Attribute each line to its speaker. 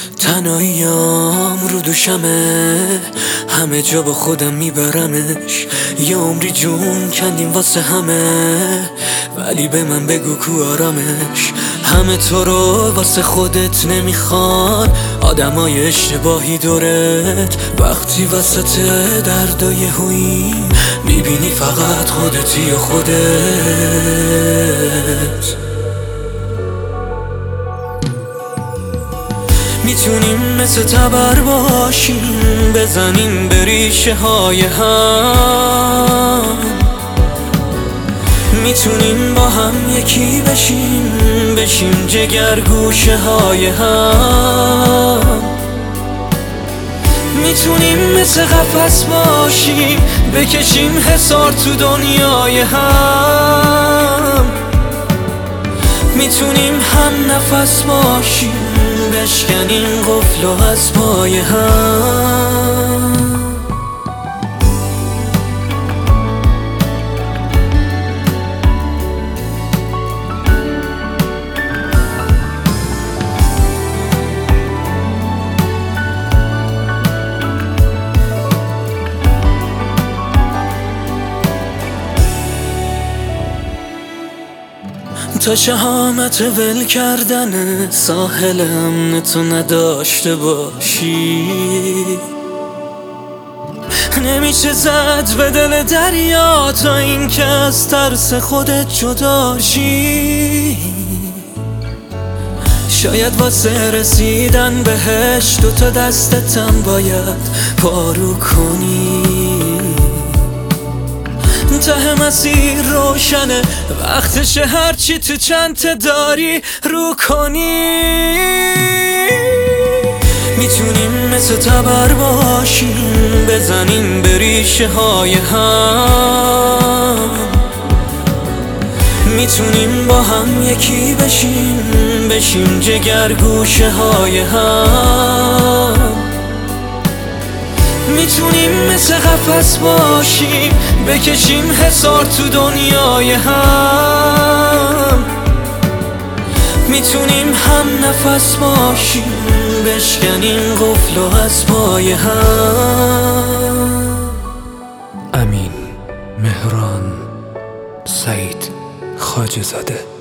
Speaker 1: تنهاییام رو دوشمه، همه جا با خودم میبرمش. یه عمری جون کندیم واسه همه، ولی به من بگو کو آرامش. همه تو رو واسه خودت نمیخوان، آدمای اشتباهی دورت. وقتی وسط دردای هویی میبینی فقط خودتی و خودت. میتونیم مثل تبر باشیم، بزنیم به ریشه های هم. میتونیم با هم یکی بشیم جگرگوشه های هم. میتونیم مثل قفس باشیم، بکشیم حصار تو دنیای هم. میتونیم هم نفس باشیم، بشکنیم قفل و از پای هم. تا شهامت ول کردن ساحل امن تو نداشته باشی، نمیشه زد به دل دریا تا این که از ترس خودت جدا شی. شاید واسه رسیدن بهش دوتا دستتم باید پارو کنی. ته مسیر روشنه، وقتشه هرچی تو چنته داری رو کنی. میتونیم مثل تبر باشیم، بزنیم به ریشه های هم. میتونیم با هم یکی بشیم جگرگوشه های هم. میتونیم مثل قفس باشیم، بکشیم حصار تو دنیای هم. میتونیم هم نفس باشیم، بشکنیم قفل و از پای هم.
Speaker 2: امین، مهران، سعید خواجه‌زاده.